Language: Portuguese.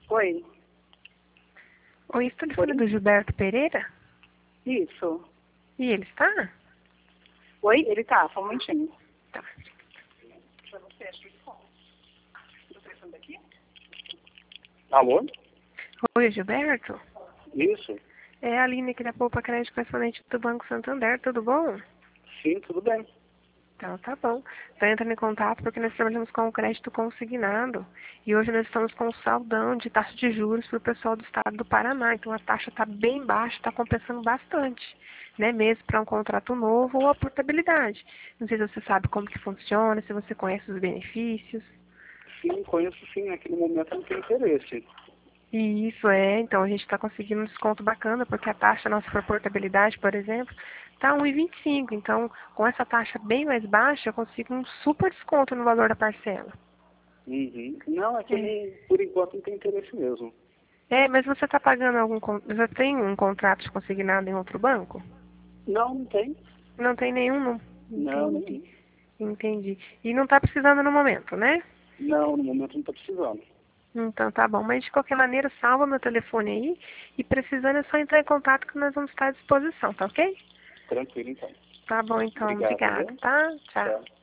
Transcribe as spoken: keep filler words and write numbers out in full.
Oi. Oi, estou telefone do Gilberto Pereira? Isso. E ele está? Oi, ele tá, só um momentinho. Tá. Pra você, acho que ele daqui? Alô? Oi, Gilberto? Isso. É a Aline aqui da Poupa Crédito Correspondente do Banco Santander, tudo bom? Sim, tudo bem. Então, tá bom. Estou entrando em contato porque nós trabalhamos com o crédito consignado e hoje nós estamos com um saldão de taxa de juros para o pessoal do estado do Paraná. Então, a taxa está bem baixa, está compensando bastante, né? Mesmo para um contrato novo ou a portabilidade. Não sei se você sabe como que funciona, se você conhece os benefícios. Sim, conheço sim. Naquele momento não tem interesse. E isso é, então a gente está conseguindo um desconto bacana, porque a taxa nossa por portabilidade, por exemplo, está um e vinte e cinco. Então, com essa taxa bem mais baixa, eu consigo um super desconto no valor da parcela. Uhum. Não, é que É, não, por enquanto não tem interesse mesmo. é mas você está pagando algum, con- você tem um contrato de consignado em outro banco? Não, não tem. Não tem nenhum, não. Não, Entendi, nenhum. entendi. E não está precisando no momento, né? Não, no momento não está precisando. Então tá bom, mas de qualquer maneira salva meu telefone aí e precisando é só entrar em contato que nós vamos estar à disposição, tá ok? Tranquilo, então. Tá bom então, Obrigado, obrigada, viu? tá? Tchau. Tchau.